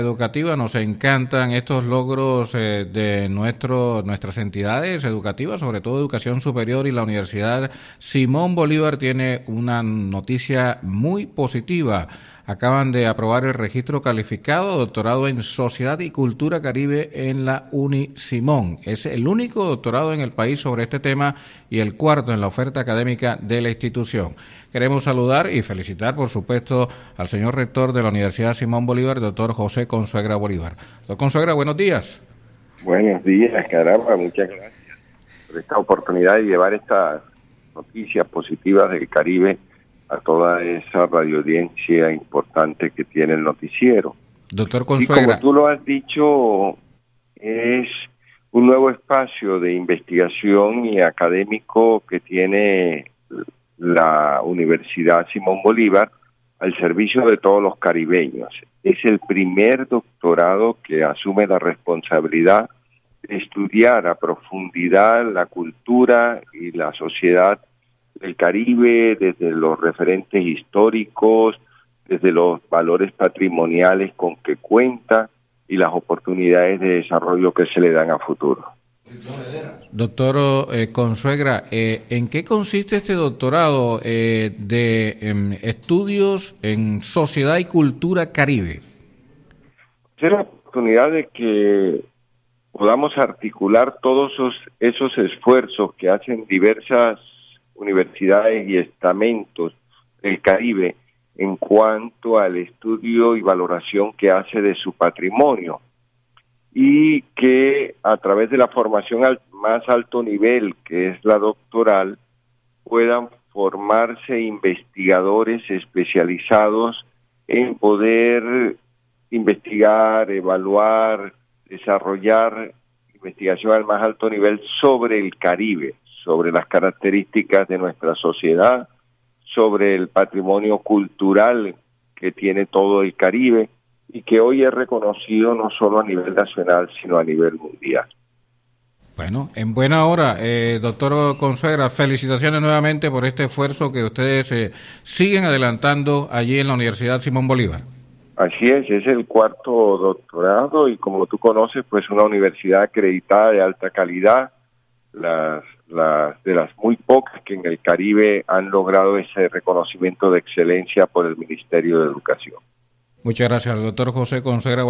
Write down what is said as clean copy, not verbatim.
educativa. Nos encantan estos logros de nuestras entidades educativas, sobre todo educación superior, y la Universidad Simón Bolívar tiene una noticia muy positiva. Acaban de aprobar el registro calificado, doctorado en Sociedad y Cultura Caribe en la Unisimón. Es el único doctorado en el país sobre este tema y el cuarto en la oferta académica de la institución. Queremos saludar y felicitar, por supuesto, al señor rector de la Universidad Simón Bolívar, doctor José Consuegra Bolívar. Doctor Consuegra, buenos días. Buenos días, caramba, muchas gracias por esta oportunidad de llevar estas noticias positivas del Caribe a toda esa radioaudiencia importante que tiene el noticiero. Doctor Consuegra. Y como tú lo has dicho, es un nuevo espacio de investigación y académico que tiene la Universidad Simón Bolívar al servicio de todos los caribeños. Es el primer doctorado que asume la responsabilidad de estudiar a profundidad la cultura y la sociedad del Caribe, desde los referentes históricos, desde los valores patrimoniales con que cuenta y las oportunidades de desarrollo que se le dan a futuro. Doctor Consuegra, ¿en qué consiste este doctorado de estudios en sociedad y cultura caribe? Es la oportunidad de que podamos articular todos esos esfuerzos que hacen diversas universidades y estamentos del Caribe en cuanto al estudio y valoración que hace de su patrimonio, y que a través de la formación al más alto nivel, que es la doctoral, puedan formarse investigadores especializados en poder investigar, evaluar, desarrollar investigación al más alto nivel sobre el Caribe, sobre las características de nuestra sociedad, sobre el patrimonio cultural que tiene todo el Caribe y que hoy es reconocido no solo a nivel nacional, sino a nivel mundial. Bueno, en buena hora, doctor Consuegra, felicitaciones nuevamente por este esfuerzo que ustedes siguen adelantando allí en la Universidad Simón Bolívar. Así es el cuarto doctorado y como tú conoces, pues una universidad acreditada de alta calidad, de las muy pocas que en el Caribe han logrado ese reconocimiento de excelencia por el Ministerio de Educación. Muchas gracias, doctor José Consuegra.